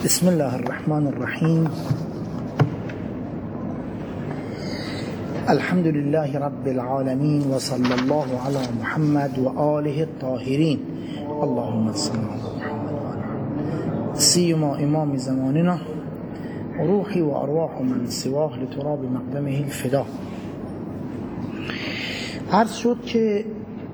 بسم الله الرحمن الرحیم. الحمد لله رب العالمین و صلی الله علی محمد و آله الطاهرین. اللهم صل علی محمد و آله. سیما امام زماننا روحی و ارواح من سواه لتراب مقدمه الفدا. عرض شد که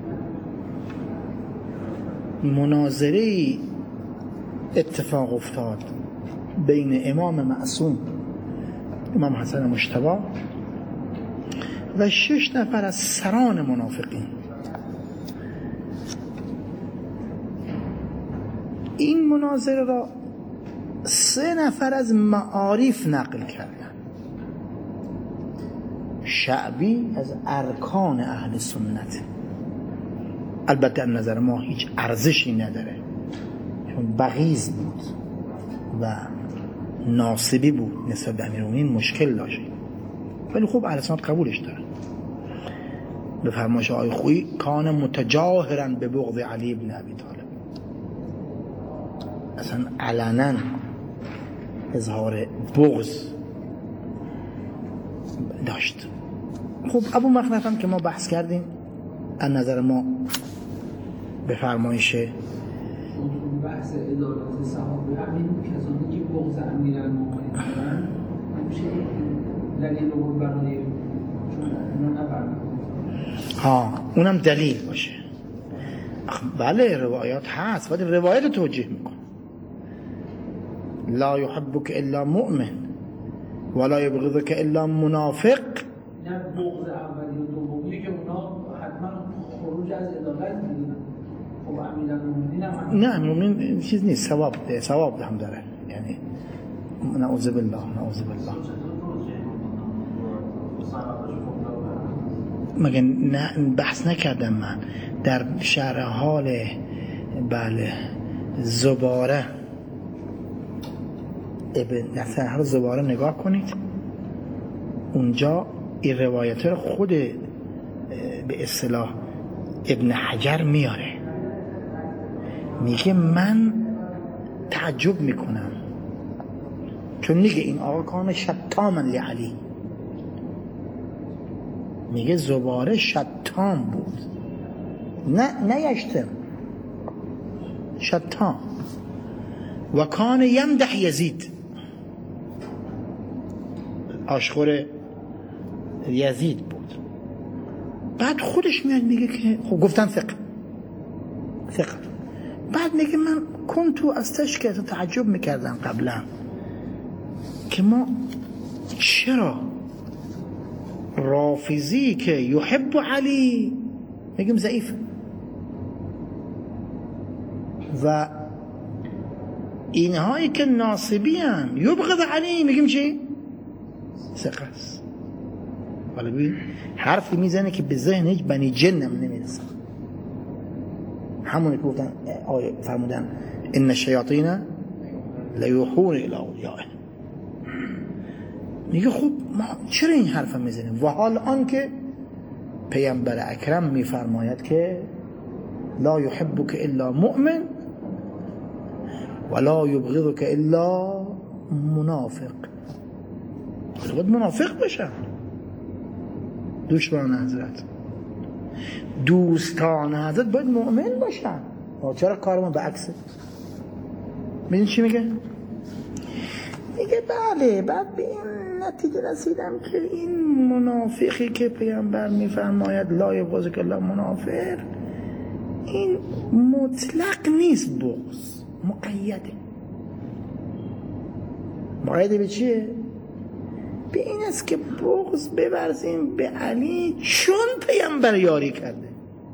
مناظره اتفاق افتاد بین امام معصوم امام حسن مجتبی و 6 نفر از سران منافقین. این مناظره را 3 نفر از معارف نقل کردن. شعبی از ارکان اهل سنت، البته از نظر ما هیچ ارزشی نداره چون بغیض بود و ناصبی بود نسبت به امیرالمومنین، مشکل داشت، ولی خوب اهل سنت قبولش دارن. به فرمایش آقای خویی کان متجاهرا به بغض علی بن ابی طالب، اصلا علنا اظهار بغض داشت. خب ابو مخنف هم که ما بحث کردیم، از نظر ما به فرمایش بحث عدالت صحابه همین کسانی که بغض امیرالمومنین دارن همیشه دلیل بود برای چون نفرمود اونم دلیل باشه. بله روایات هست ولی روایت توجیه میکن. لا يحبك الا مؤمن ولا يبغضك الا منافق. نه بغض اولی و دومی که اونا حتما خروج از عدالت میدونن. خب امیرالمومنین هم نه امیرالمومنین چیز نیست، ثواب هم داره، یعنی نعوذ بالله. مگه نه بحث نکردم من در شرح حال بله زباره در شرح حال زباره نگاه کنید، اونجا این روایت رو خود به اصطلاح ابن حجر میاره، میگه من تعجب میکنم چون میگه این آقا کان شتاما لعلی، میگه زباره شتام بود، نه یشتم، شتام. و کان یمدح یزید، آشخور یزید بود. بعد خودش میاد میگه که خب گفتن ثقه، بعد میگه من کنتو از تشکیت تعجب میکردم قبلا که ما چرا رافضی که یحب علی میگیم ضعیف و اینهایی که ناصبی هم یبغض علی میگیم چی؟ ثقه است. ولی ببین حرفی میزنه که به ذهن هیچ بنی جن هم نمیرسه. همونی که گفتن آیه فرمودن ان الشیاطین لیوحون الی اولیائهم. میگه خب ما چرا این حرف میزنیم و حال آن که پیامبر اکرم میفرماید که لا يحبك الا مؤمن ولا يبغضك الا منافق. باید منافق باشن دوستان حضرت باید مؤمن باشن. چرا کار ما بعکسه؟ ببین چی میگه؟ میگه بله بعد به این نتیجه رسیدم که این منافقی که پیامبر میفرماید لا یبغضک الا منافق، این مطلق نیست، بغض مقیده به چیه؟ به این است که بغض بورزیم به علی چون پیامبر یاری کرده.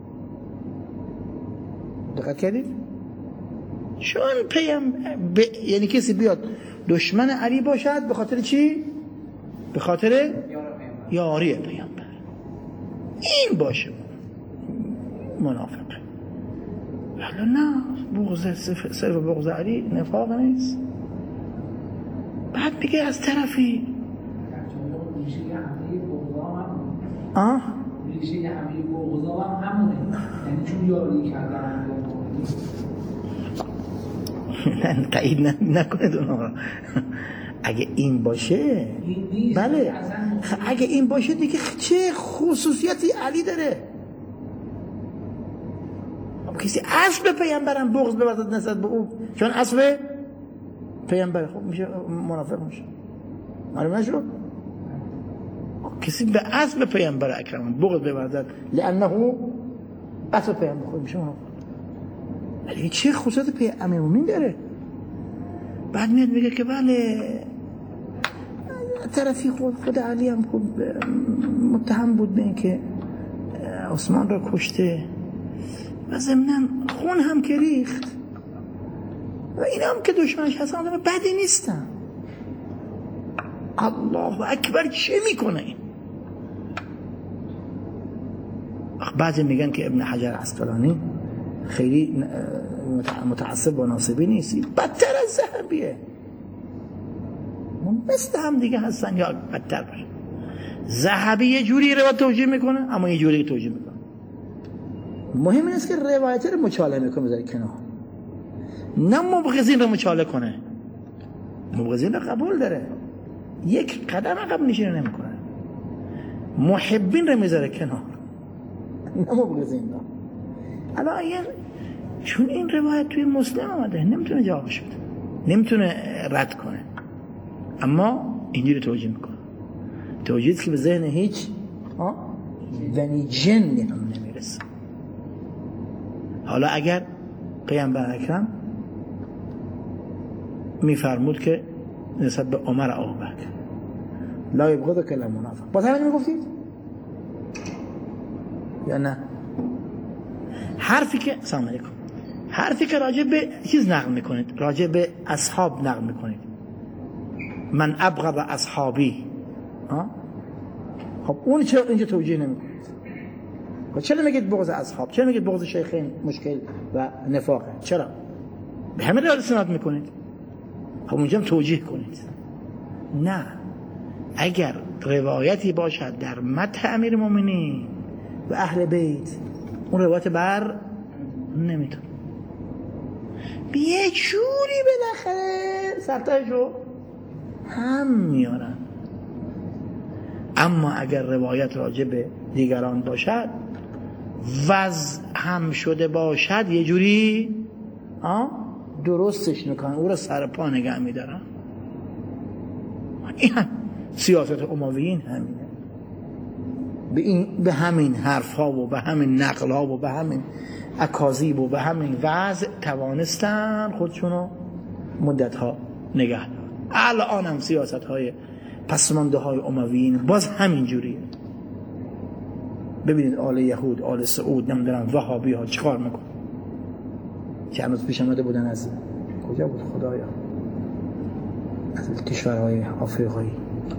دقت کردید؟ چون یعنی کسی بیاد دشمن علی باشد به خاطر چی؟ به خاطر یاری پیامبر، این باشه منافق. ولی نه، بغض صرف بغض علی نفاق نیست. بعد میگه از طرفی ریشه همه بغضا هم همونه، یعنی چون یاری کردن تایید نکنید اونها. اگه این باشه بله، اگه این باشه دیگه چه خصوصیتی علی داره؟ کسی اصل پیامبرم بغض بورزد نسبت به او چون اصل پیامبر، خب میشه منافق میشه. معلوم نشد؟ کسی به اصل پیامبر اکرم بغض بورزد لانه اصل پیامبر، خود میشه منافق. ولی چه خصوصیت امیرالمومنین داره؟ بعد میاد میگه که بله طرفی خود علی هم خوب متهم بود به این که عثمان را کشته و ضمناً خون هم که ریخت و این هم که دشمنش هستن آدم بدی نیستن. الله اکبر، چه میکنه این؟ بعضی میگن که ابن حجر عسقلانی خیلی متعصب و ناصبی نیستی، بدتر از ذهبیه، مثل هم دیگه هستن یا بدتر باشه. ذهبی یه جوری روایت توجیه میکنه اما یه جوری توجیه میکنه. مهم این است که روایت رو مچاله میکنه بذاری کنار، نه مبغضین رو مچاله کنه. مبغضین رو قبول داره، یک قدم عقب نشینی نمیکنه. محبین رو میذاره کنار، نه مبغضین رو. الان چون این روایت توی مسلم آمده نمیتونه جوابش بده، نمیتونه رد کنه، اما اینجوری توجیه میکنه. توجیهی که به ذهن هیچ بنی جنی هم نمیرسه. حالا اگر پیامبر اکرم میفرمود که نسبت به عمر ابوبکر لا یبغضک الا منافق، باز همین میگفتید یا نه؟ حرفی که سلام علیکم، حرفی که راجع به چیز نقل میکنید، راجع به اصحاب نقل میکنید، من ابغض اصحابی، خب اون چرا اینجا توجیه نمیکنید؟ چرا میگید بغض اصحاب؟ چرا میگید بغض شیخین مشکل و نفاقه؟ چرا؟ به همین روایت استناد میکنید؟ خب اونجا هم توجیه کنید. نه، اگر روایتی باشد در مدح امیرالمومنین و اهل بیت، اون روایت بر نمیتونه به یه جوری بالاخره سرتایشو هم میارن. اما اگر روایت راجع به دیگران باشد، وضع هم شده باشد، یه جوری درستش میکنن، او رو سر پا نگه میدارن. این سیاست امویین همینه. به همین حرف ها و به همین نقل ها و به همین اکاذیب و به همین وضع توانستن خودشونو مدت ها نگه دارن. الان هم سیاست های پسمانده های امویین باز همین جوریه. ببینید آل یهود، آل سعود، نمیدونم وهابی ها چیکار میکنن. چند روز پیش آمده بودن از کجا بود خدایا، از کشورهای آفریقایی،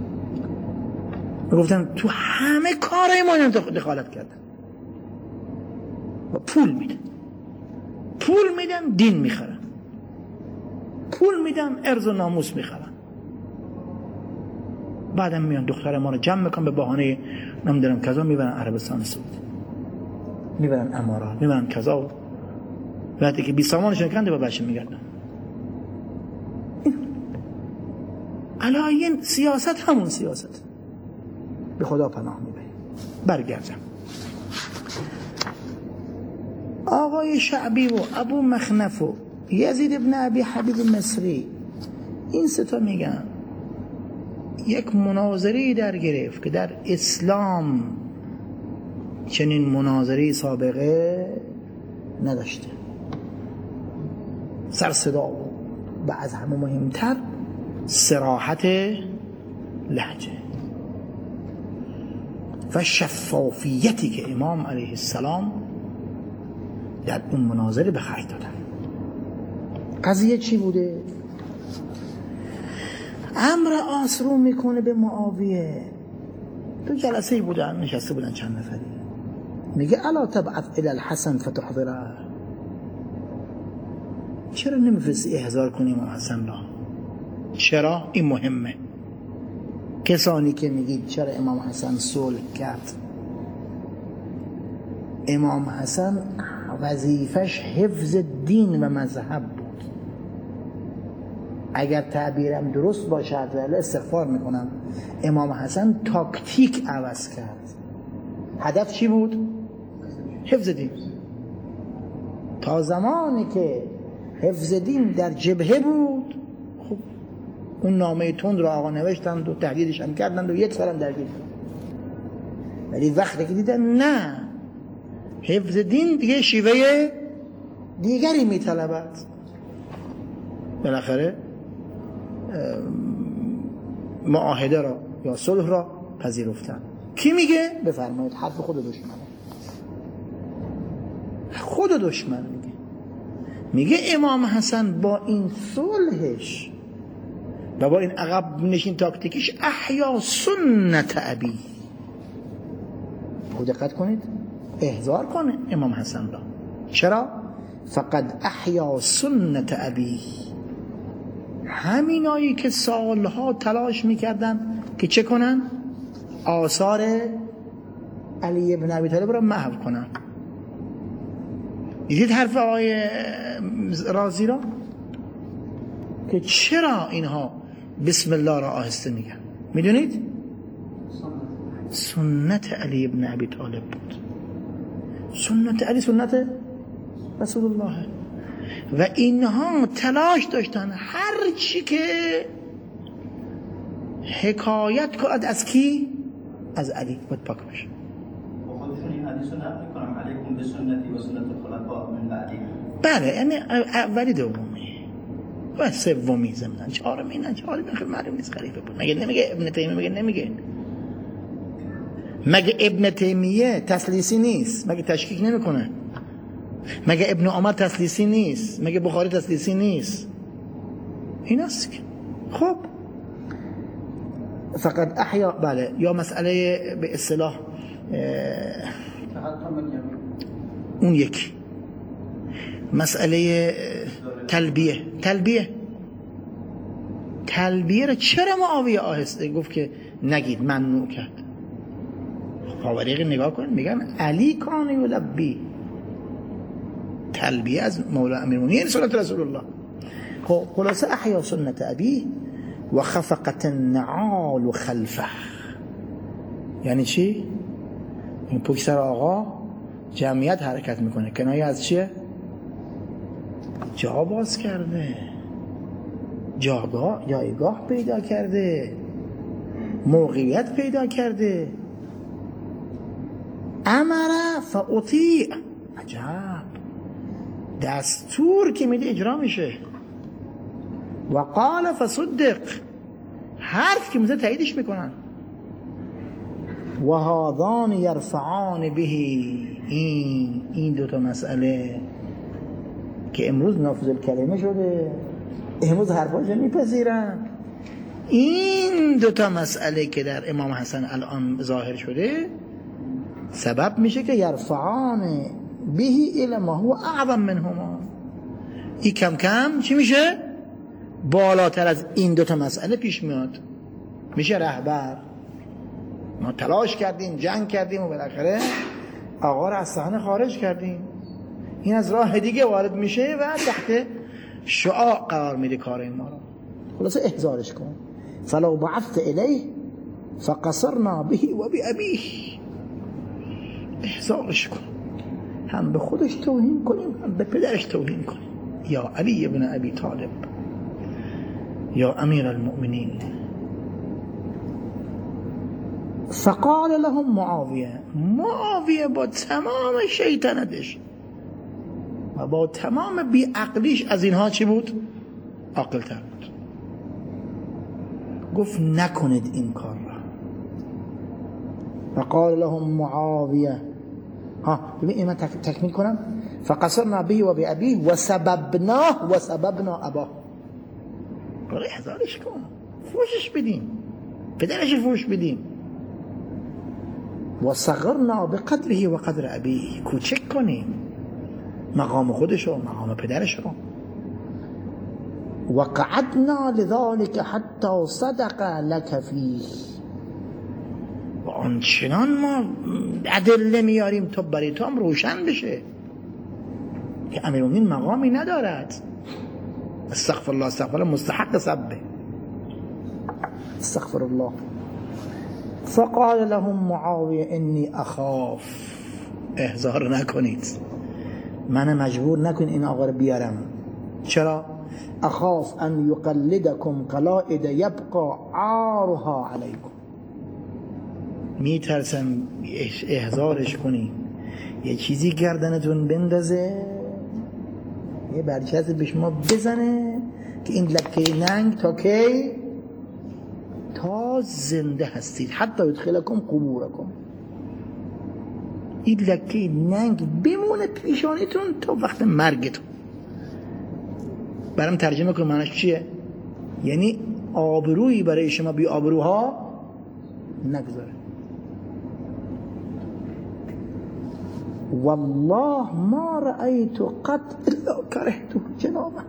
میگفتن تو همه کارهای ما دخالت کردن و پول میدن دین میخرن، پول میدن ارز و ناموس میخرن. بعدم میان دختر ما رو جمع میکنن به بهانه نمیدونم کذا، میبرن عربستان سعودی، میبرن امارات، میبرن کذا، وقتی که بی سامانشون کنده با بچه میگردن. الان سیاست همون سیاست. به خدا پناه میبریم. برگردم آقای شعبی و ابو مخنف و یزید ابن ابی حبیب مصری، این ستا میگن یک مناظری در گرفت که در اسلام چنین مناظری سابقه نداشته. سر صدا و از همه مهمتر صراحت لهجه و شفافیتی که امام علیه السلام در اون مناظره به خرج دادن. قضیه چی بوده؟ امر آسرو میکنه به معاویه. تو جلسه بودن، نشسته بودن چند نفری، میگه الا تبعث الی الحسن فتحضره، چرا نمیفرستی احضار کنی امام حسن را؟ چرا؟ این مهمه. کسانی که میگید چرا امام حسن صلح کرد، امام حسن وظیفش حفظ دین و مذهب بود. اگر تعبیرم درست باشد و استغفار میکنم، امام حسن تاکتیک عوض کرد. هدف چی بود؟ حفظ دین. تا زمانی که حفظ دین در جبهه بود، خب اون نامه تند رو آقا نوشتند و تهدیدش هم کردند و یک سالم درگیر شد. ولی وقتی که دیدن نه، حفظ دین دیگه شیوه دیگری میطلبد، بالاخره معاهده را یا صلح را پذیرفتن. کی میگه؟ بفرمایید. حرف خود دشمنه. خود دشمن میگه امام حسن با این صلحش و با این عقب نشین تاکتیکش احیا سنت ابی. خود دقت کنید، احضار کنه امام حسن را. چرا؟ فقد احیا سنت ابی. همینایی که سالها تلاش میکردن که چه کنن؟ آثار علی ابن ابی طالب را محو کنن. دیدید حرف آقای رازی را که چرا اینها بسم الله را آهسته میگن؟ میدونید؟ سنت علی ابن ابی طالب بود. سنت علی سنت رسول الله. و اینها تلاش داشتن هر چی که حکایت کند از کی؟ از علی باید پاک بشه. خودشون این حدیث رو نقل میکنم علیکم به سنتی و سنت الخلفاء من بعدی. بله، یعنی اولی دومی و سومی زمینن چهارمی نه، چهارمی معلوم نیست خلیفه بود. مگه نمیگه ابن تیمیه؟ مگه نمیگه؟ مگه ابن تیمیه تسلیسی نیست؟ مگه تشکیک نمیکنه؟ مگه ابن عمر تسلیسی نیست؟ مگه بخاری تسلیسی نیست؟ این است که خب فقط احیا. بله، یا مسئله به اصطلاح اون یک مسئله تلبیه را چرا معاویه آهسته گفت که نگید، ممنوع کرد؟ خاوریق نگاه کن، میگن علی کان یلبی. تلبیه از مولا امیرالمومنین سنت رسول الله. خب خلاصه احیا سنت ابی و خفقت النعال خلفه. یعنی چی؟ این پشت سر آقا جمعیت حرکت میکنه. کنایه از چیه؟ جا باز کرده، جایگاه پیدا کرده، موقعیت پیدا کرده. امر فاطیع. عجب، دستور که میده اجرا میشه. و قال فصدق، حرف که میده تاییدش میکنن. و هذان یرفعان به. این دوتا مسئله که امروز نافذ الکلمه شده، امروز حرفاشو میپذیرن. این دوتا مسئله که در امام حسن الان ظاهر شده سبب میشه که یرفعان به الی ما هو اعظم منهما. این کم کم چی میشه؟ بالاتر از این دوتا مسئله پیش میاد، میشه رهبر. ما تلاش کردیم، جنگ کردیم و بالاخره آقا را از صحنه خارج کردیم. این از راه دیگه وارد میشه و تحت شعاع قرار میده کار ما رو. خلاصه احضارش کن. فلو بعثت الیه فقصرنا به و بأبیه. احضارش کن، هم به خودش توهین کنیم هم به پدرش توهین کنیم. یا علی ابن ابی طالب، یا امیر المؤمنین. فقال لهم معاویه با تمام شیطنتش و با تمام بیعقلیش از اینها چی بود؟ عاقل‌تر بود. گفت نکنید این کار را. فقال لهم معاویه، ببین این من تکمیل کنم. فقصرنا به و بأبیه و سببنا اباه. برای احضارش کن، فوشش بدیم، پدرش فوش بدیم. و صغرنا بقدره و قدر ابیه، کوچک کنیم مقام خودش و مقام پدرش رو. و قعدنا لذلك حتی صدق لك فیه. و آنچنان ما ادله میاریم تا برای تو هم روشن بشه که امیرالمومنین مقامی ندارد. استغفر الله استغفر الله مستحق سبه، استغفر الله. فقال لهم معاویه انی اخاف، احضار نکنید، من مجبور نکنید این آقا رو بیارم. چرا؟ اخاف ان یقلدکم قلائد یبقى عارها علیکم، میترسم احضارش کنی یه چیزی گردنتون بندازه، یه برچسب به شما بزنه که این لکه ننگ تا کی؟ تا زنده هستید، حتی یدخلکم قبورکم، این لکه ننگ بمونه پیشانیتون تا وقت مرگتون. برام ترجمه کن معنیش چیه؟ یعنی آبرویی برای شما بی آبروها نگذاره. والله ما رأيت قط الا کرهته جنابه،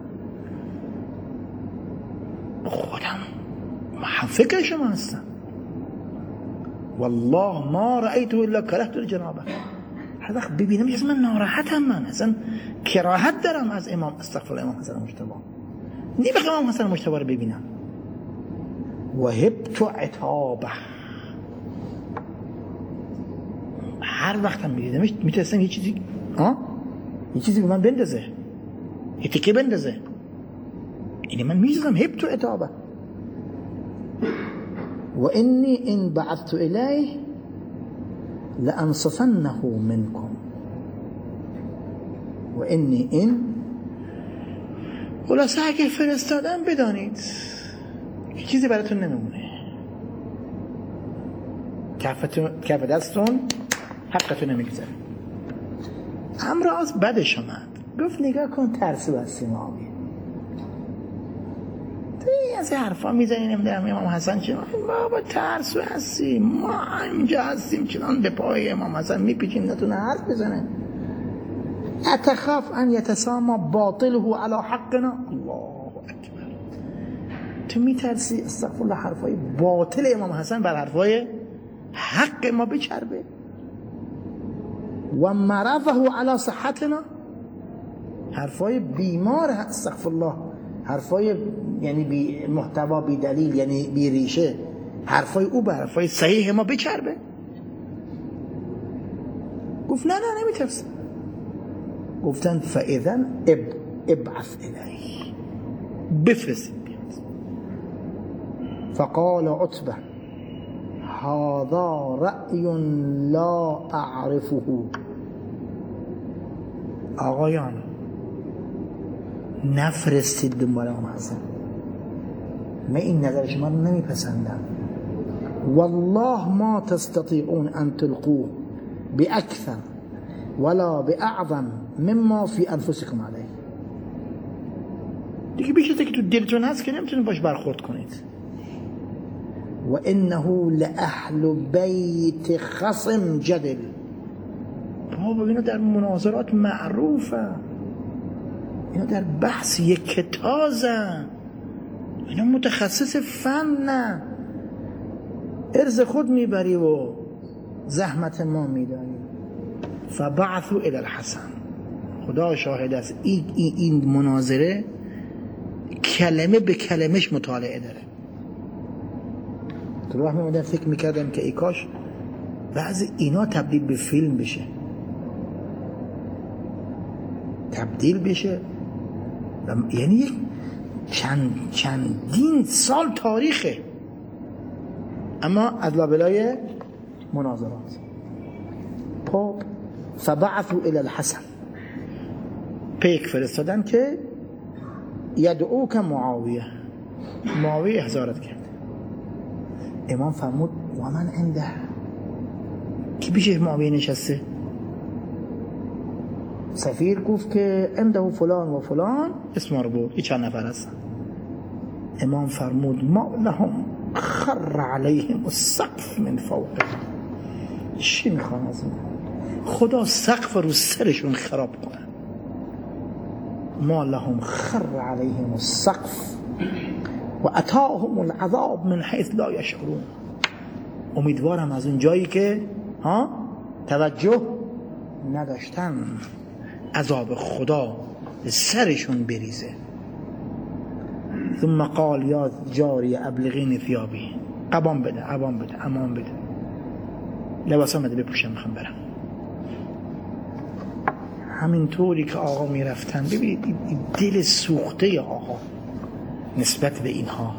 خودم هم فکر شما هستم، والله ما رأيته الا کرهته جنابه، هر وقت ببینم یه من ناراحتم، من اصلا کراهت دارم از امام استغفر الله امام حسن مجتبی، نمیخوام امام حسن مجتبی رو ببینم. وهبت عتابه، هر وقت هم میدیدمش میترسم یه چیزی به من بندازه، یه تکه بندازه، اینه من میزدم هبت عتابه. و انی ان بعثت الیه لانصفنه منکم، و انی این خلاصه اگه فرستادم بدانید که چیزی براتون نمیمونه، کف دستون حقتون نمیگذاره. امراض بدش آمد، گفت نگاه کن ترسو هستی معاویه، تو از حرفا میزنی نمیدونم امام حسن چه بابا ترسو هستی، ما اینجا هستیم چنان به پای امام حسن میپیچیم نتونه حرف بزنه. اتخاف ان یتساما باطله علی حقنا، الله اکبر، تو میترسی استغفر الله حرفای باطل امام حسن بر حرفای حق ما بچربه؟ و مرضه علی صحتنا، حرفای بیمار استغفر الله، حرفای یعنی بی محتوا بی دلیل یعنی بی ریشه، حرفای او بر حرفای صحیح ما بچربه؟ گفت نه نمیترسم. گفتن فاذا ابعث الیه، بفرستید بیاد. فقال عتبه هذا رأی لا اعرفه، آقایان نفرستید دنبال امام حسن، من این نظر شما رو نمیپسندم، والله ما تستطيعون ان تلقوه باكثر ولا باعظم مما في انفسكم عليه، دیگه بیشتر که تو دلتون هست که نمیتونید باش برخورد کنید. و انه لاهل بیت خصم جدل، بابا اینا در مناظرات معروفه، اینا در بحث یک تازه، اینا متخصص فن، نه ارز خود میبری و زحمت ما میدانی. فبعثوا الى الحسن، خدا شاهد است این مناظره کلمه به کلمش مطالعه داره. تو راه میمدن فکر میکردم که ای کاش بعضی اینا تبدیل به فیلم بشه، تبدیل بشه، یعنی چندین سال تاریخه، اما از لابلای مناظرات. فبعثوا الى الحسن، پیک فرستادن که یدعوک معاویه، معاویه احضارت کرد. امام فرمود و من عنده، کی پیش معاویه نشسته؟ سفیر گفت که عنده فلان و فلان، اسم رو بود، این چند نفر هستن. امام فرمود ما لهم خر علیهم السقف من فوقه، چی میخوان از این؟ خدا سقف رو سرشون خراب کنه. ما لهم خر علیهم السقف و اتاهم العذاب من حیث لا یشعرون، امیدوارم از اون جایی که توجه نداشتن عذاب خدا به سرشون بریزه. ثم قال یا جاری ابلغینی ثیابی، قبام بده، امان بده، لباسم بده بپوشم میخوام برم. همینطوری که آقا میرفتن، ببینید دل سوخته آقا نسبت به اینها،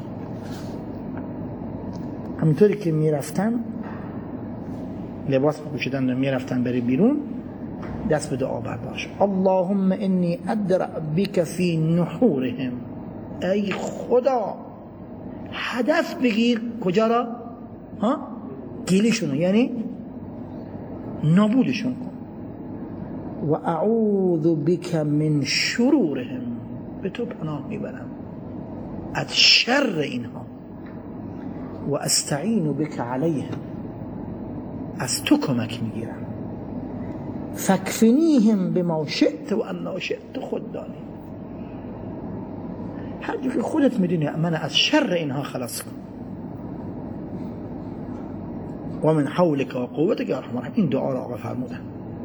همینطوری که میرفتن لباس پوشیدن و میرفتن بری بیرون، دست به دعا برداشت. اللهم انی ادرع بک فی نحورهم، ای خدا هدف بگیر کجا را؟ گیلشونو، یعنی نابودشون کن. و اعوذ بک من شرورهم، به تو پناه میبرم از شر اینها. و استعین بک علیهم، از تو کمک میگیرم. فکفنیهم بما شئت و انا شئت، خود دانی هر جو که خودت میدونی من از شر اینها خلاص کن. و من حولک و قوتک یا ارحم الراحمین. این دعا را آقا فرمودن.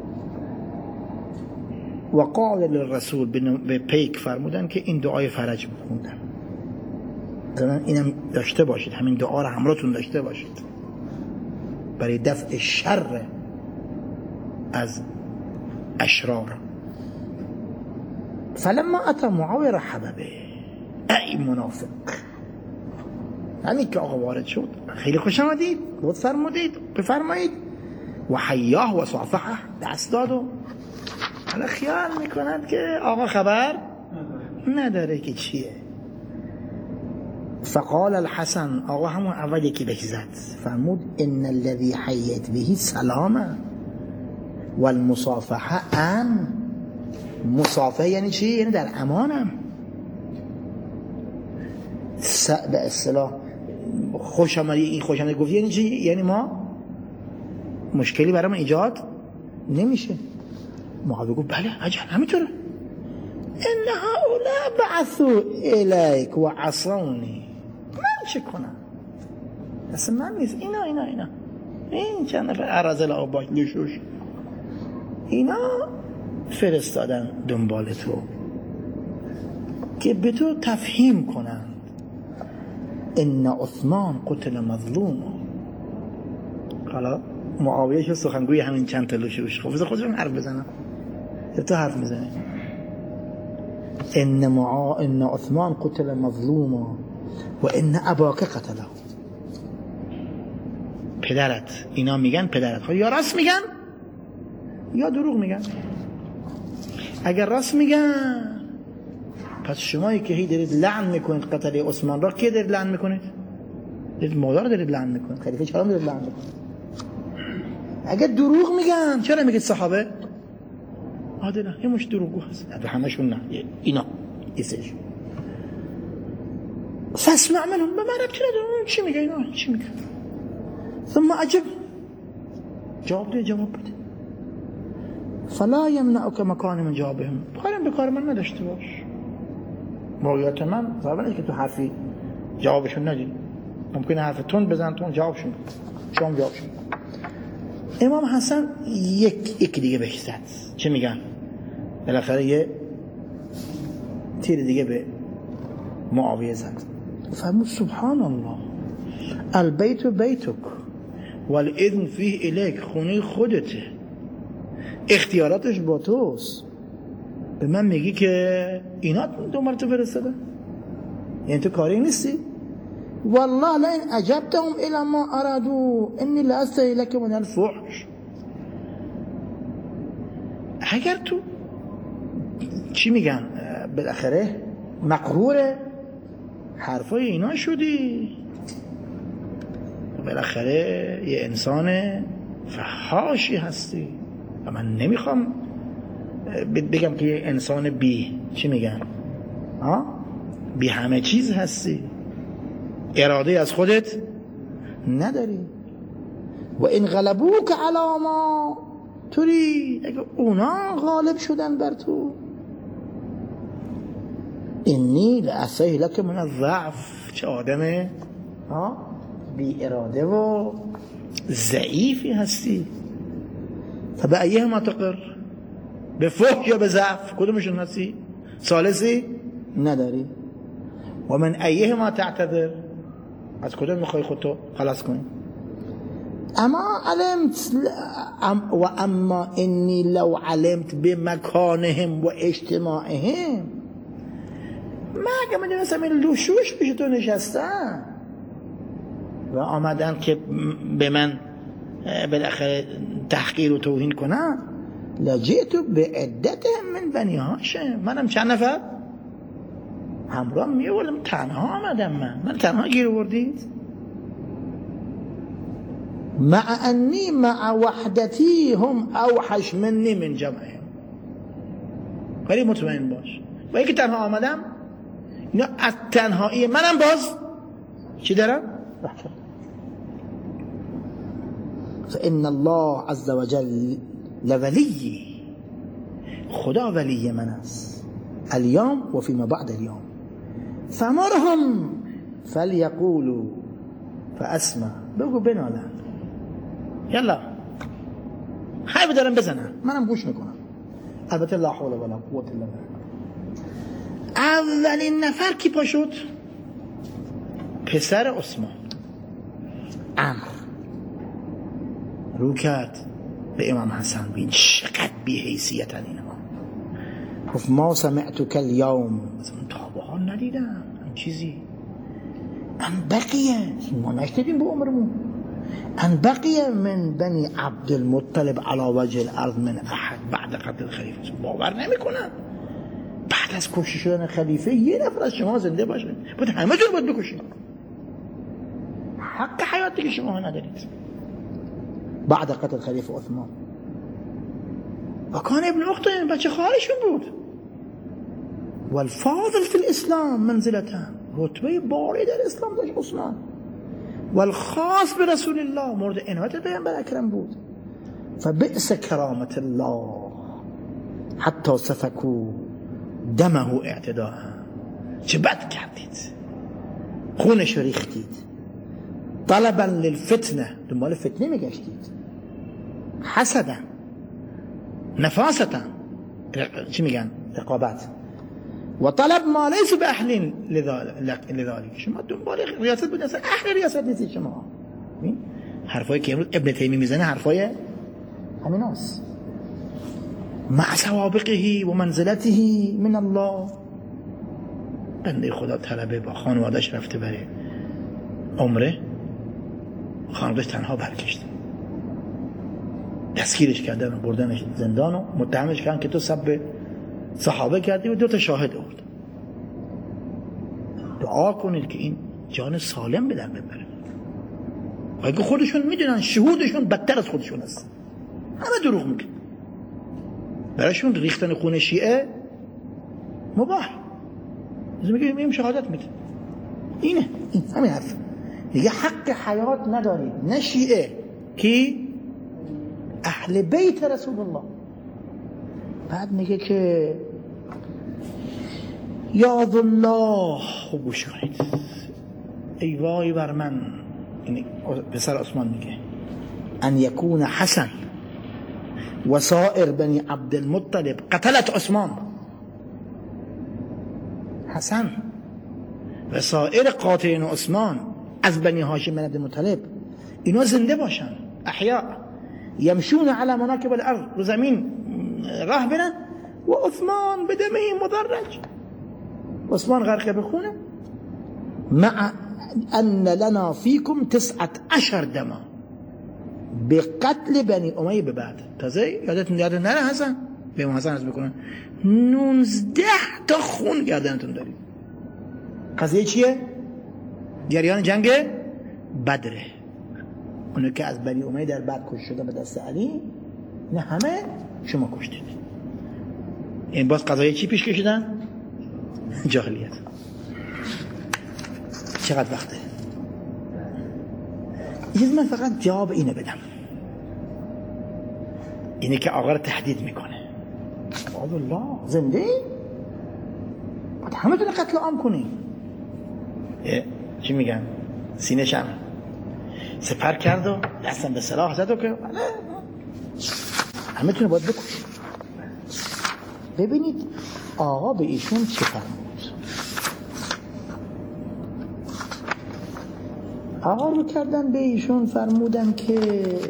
و قال للرسول، به پیک فرمودن که این دعای فرج بخوندن، اینم داشته باشید، همین دعا را همراهتون داشته باشید برای دفع شر از اشرار. فلما اتى معاویه رحب به، ای منافق. همین که آقا وارد شد، خیلی خوش آمدید، لطف فرمودید، بفرمایید. و حیاه و صافحه، دست داد. و حالا خیال میکنند که آقا خبر نداره که چیه. فقال الحسن، آقا همون اول یکی بهش زد، فرمود ان الذي حییت به سلامه و المصافحه امن. مصافحه یعنی چی؟ یعنی در امانم. به اصطلاح خوش آمدی، این خوش آمدی گفتی یعنی چی؟ یعنی ما مشکلی برام ایجاد نمیشه. معاویه گفت بله عجب همینطوره. ان هؤلاء بعثوا الیک و عصونی، من چه کنم؟ اصلا من نیست، اینا این چند نفر ارذل آباش لشوش، اینا فرستادن دنبال تو که به تو تفهیم کنند ان عثمان قتل مظلوم. حالا معاویه شو سخنگوی همین چند تا لشوش، خب خودشون حرف بزنن، تو حرف میزنی. ان عثمان قتل مظلوما و ان اباک قتله. پدرت، اینا میگن پدرت یا راست میگن یا دروغ میگن. اگر راست میگن پس شمایی که هی دارید لعن میکنید قتل عثمان را، کی دارید لعن میکنید؟ دارید مولا رو دارید لعن میکنید، خلیفه چرا دارید لعن میکنید؟ اگر دروغ میگن چرا میگید صحابه عادله؟ یه مش دروغگو هست، همشون نه، اینا ایسش. فاسمع منهم، به من ربطی نداره چی میگه اینا، چی میگه. ثم عجب، جواب بده. فلا یمنعک مکان من جوابهم، کارم به کار من نداشته باش. واقعیت من ضربه نیست که تو حرفی جوابشون ندی، ممکنه حرف تند بزن تو جوابشون شما جوابشون. امام حسن یک دیگه بهش زد، چه میگن؟ بالاخره یه تیر دیگه به معاویه زد. فرمود سبحان الله، البیت بیتک والاذن فیه الیک، خونه خودته، اختیاراتش با توست، به من میگی که اینا دنبال تو فرستاده؟ یعنی تو کاری نیستی؟ والله لئن اجبتهم الى ما ارادوا انی لاستحی لک من الفحش. اگر تو چی میگن بالاخره مقرور حرفای اینا شدی، بالاخره یه انسان فحاشی هستی و من نمیخوام بگم که یه انسان چی میگن بی همه چیز هستی، اراده از خودت نداری. و این غلبوک علی ما ترید، اگه اونا غالب شدن بر تو، انی لأستحی لک من الضعف، چه آدم بی اراده و ضعیفی هستی. فبأیهما تقر، به فحش یا به ضعف کدومشون هستی؟ ثالثی نداری. و من ایهما تعتذر، از کدوم میخوای خودتو خلاص کنی؟ اما علمت و اما انی لو علمت بمکانهم و اجتماعهم، من اگه میدونستم این لشوش پیش تو نشستن و آمدن که به من بالاخره تحقیر و توهین کنن، لجئت بعدتهم من بنی هاشم، منم چند نفر همراه میوردم، تنها آمدم من تنها گیر آوردید؟ مع انی مع وحدتی هم اوحش منی من جمعهم، ولی مطمئن باش و اینکه تنها آمدم اینا از تنهایی منم باز چی دارم؟ فإن الله عز وجل لولی، خدا ولی من است، اليوم و فيما بعد اليوم، فمرهم فليقولوا فاسمع، بگو بنالن، یلا حرف دارم بزنن منم گوش میکنم. البته لا حول ولا قوة الا بالله. اولین نفر کی پا شد؟ پسر عثمان، عمرو، رو کرد به امام حسن، بین چقدر بی حیثیتن اینها. گفت ما سمعتک الیوم، تا به حال ندیدم این چیزی، ان بقیه، ما نشنیدیم به عمرمون، ان بقیه من بنی عبدالمطلب علی وجه الارض من احد بعد قتل الخلیفه. باور نمیکنن بعد از کشته شدن خلیفه یه نفر از شما زنده باشه، باید همه جور باید بکشید، حق حیاتی که شما ندارید. بعد قتل خلیفه عثمان و کان ابن اخته، بچه خواهرشون بود. والفاضل فی الاسلام منزلته، رتبه باری در اسلام داشت عثمان. والخاص به رسول الله، مورد عنایت پیامبر اکرم بود. فبئس کرامت الله حتی سفکوا دمه اعتداء، چه بد کردید، خونش ریختید. طلبا للفتنه، دنبال فتنه میگشتید. حسدا، نفاستا، چی میگن؟ رقابت. و طلب ما لیس به اهل لذالک، شما دنبال ریاست بود، اصلا اهل ریاست نیستید شما. حرفایی که امروز ابن تیمیه میزنه حرفای همیناست. مع سوابقه و منزلته من الله، بنده خدا طلبه با خانوادش رفته بره عمره، خانوادش تنها برگشته، دستگیرش کردن و بردنش زندان و متهمش کردن که تو سب صحابه کردی و 2 شاهد آورد. دعا کنید که این جان سالم به در ببره. و اگه خودشون میدونن شهودشون بدتر از خودشون هست، همه دروغ میگن، برایشون ریختن خون شیعه مباح، میگه میگم شهادت میده. این همین حرف دیگه. حق حیات ندارید، نه شیعه کی؟ اهل بیت رسول الله. بعد میگه که یاد الله، خوب گوش کنید، ای وای بر من، این پسر عثمان میگه، ان یکون حسن و سائر بنی عبدالمطلب قتلت عثمان، حسن و سائر قاتلین عثمان از بنی هاشم بن عبدالمطلب اینا زنده باشن، احیاء، یمشون علی مناکب الارض، رو زمین راه برن، و عثمان به دمه مدرج، عثمان غرق بخونه. مع ان لنا فیکم 19 دما به قتل بنی امیه. به بعد تازه یادتون نره حسن به امام حسن عرض بکنن 19 تا خون گردنتون دارید. قضیه چیه؟ جریان جنگ بدره. اونو که از بنی امیه در بعد کشته شدن به دست علی، نه همه شما کشتید. این باز قضیه چی پیش کشیدن؟ جاهلیت. چقدر وقته؟ یه من فقط جواب اینو بدم، اینه که آقا رو تهدید میکنه. الله زنده باید همه تونه قتل عام کنی. چی میگن؟ سینه شم سپر کرد و دستم به سلاح زد و که همه تونه باید بکشی. ببینید آقا به ایشون چه فرمود. آقا رو کردن به ایشون، فرمودن که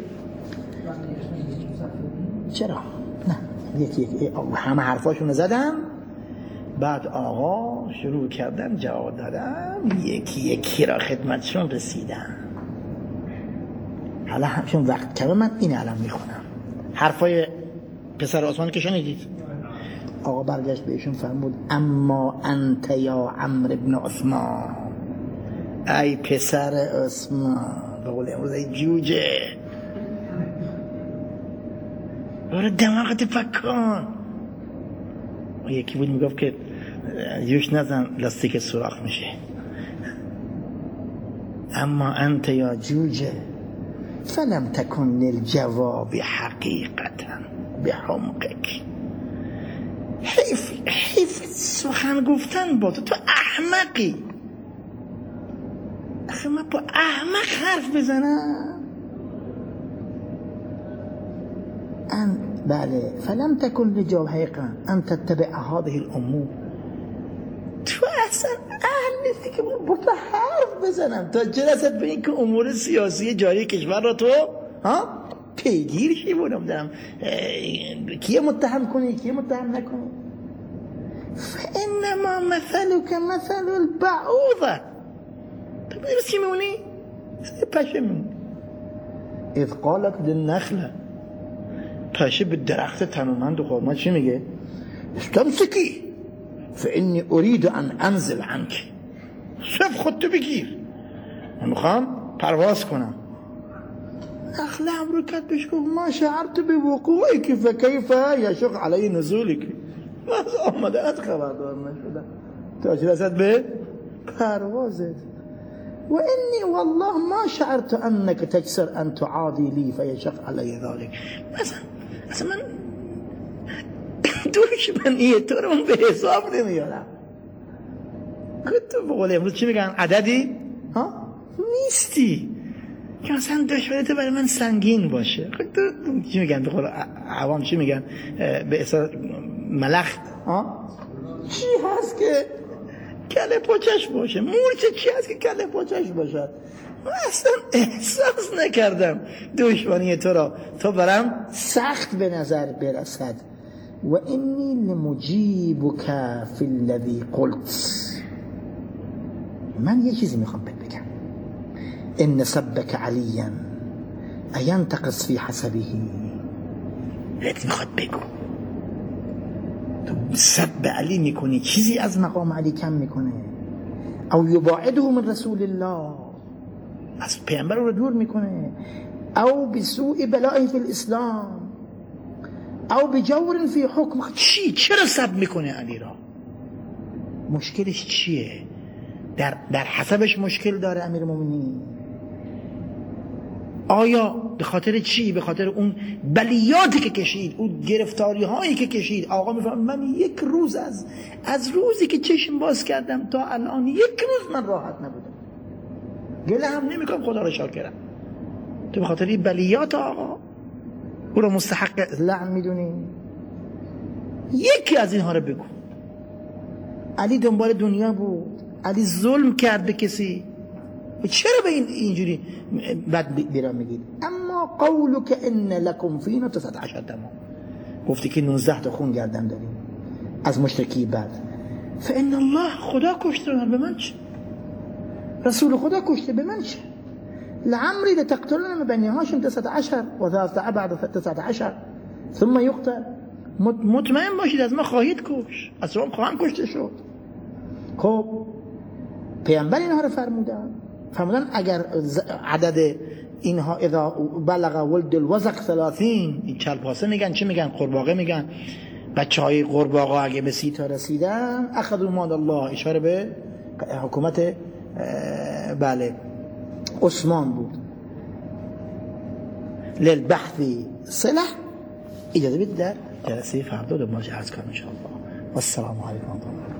چرا نه یکی همه حرفاشونو زدم، بعد آقا شروع کردن جواب دادن، یکی یکی را خدمتشون رسیدن. حالا همشون وقت کمه، من این الان میخونم حرفای پسر عثمان که شنیدید. آقا برگشت بهشون فرمود اما انت یا عمرو بن عثمان، ای پسر عثمان، به قول امروز ای جوجه، برو دماغت پکن. یکی بود میگفت که جوش نزن لاستیک سوراخ میشه. اما انت یا جوجه فلم تکن للجواب حقیقتا بحمقک. حیف سخن گفتن با تو احمقی. آخه من با احمق حرف بزنم؟ بله فلم تکن للجواب حقیقتا ان تتبع هذه الامور. تو اصلا اهل نیستی که با تو حرف بزنم تا چه رسد به این که امور سیاسی جاری کشور را تو پیگیر شی بودم دارم کیه متهم کنی کیه متهم نکنی. فانما مثلک مثل البعوضه. تو میدونی چی میمونی؟ پشه میمونی. اذ قالت للنخله، پشه به درخت تنومند و خورما چی میگه؟ استمسکی فانی اريد ان انزل عنك. صرف خودتو بگیر، من میخوام پرواز کنم. نخله هم رو کت بهش گفت ما شعرت بوقوعك فكيف يشق علي نزولك. از آمدنت خبردار نشدم تا چه رسد به پروازت. و انی والله ما شعرت انك تكسر ان تعادي لي فيشق علي ذلك. مثلا من دشمنیه تو رو به حساب نمیارم. تو به قول امروز چی میگن؟ عددی نیستی که مثلا دشمنیت برای من سنگین باشه. چی میگن به قول عوام؟ چی میگن به اصلا ملخ؟ چی هست که کله پاچش باشه؟ مورچه چی هست که کله پاچش باشد؟ من اصلا احساس نکردم دشمنی تو را تو برام سخت به نظر برسد. و انی لمجیبک فی الذی قلت. من یه چیزی میخوام بگم. ان سبک علیا اینتقص فی حسبه. بهت میخواد بگو تو سب علی میکنی، چیزی از مقام علی کم میکنه. او یباعده من رسول الله، از پیامبر رو دور میکنه. او بسوء بلائه فی الاسلام، او بجور فی حکم. چرا سب میکنه علی را؟ مشکلش چیه؟ در حسبش مشکل داره امیر المؤمنین؟ آیا به خاطر چی؟ به خاطر اون بلیاتی که کشید، اون گرفتاری هایی که کشید. آقا میفهم من یک روز از روزی که چشم باز کردم تا الان یک روز من راحت نبودم، گله هم نمیکنم، خدا را شاکرم. تو به خاطر این بلیات آقا او را مستحق لعن میدونی؟ یکی از اینها رو بگو. علی دنبال دنیا بود، علی ظلم کرد به کسی، چرا به اینجوری بد بیرا میگید؟ اما قولک ان لکم فینا 19 دما، گفتی که 19 تا خون گردن داریم از مشرکی بد. فان الله، خدا کشته به من چه؟ رسول خدا کشته به من چه؟ لعمری لتقتلن بنی هاشم 19 و ذا بعد 19 ثم یقتل. مطمئن باشید از ما خواهید کش، از شما خواهم کشته شد. خب پیامبر اینها رو فرمودن اگر عدد اینها اذا بلغ ولد الوزق 30، این چلپاسه میگن، چی میگن؟ قرباغه میگن. بچه های قرباغه اگه به 30 تا رسیدن اخذوا مال الله، اشاره به حکومت بله عثمان بود. للبحث صلح. اجازه بدید در جلسه فردا دو ماجه عرض کنم ان شاء الله. والسلام علیکم.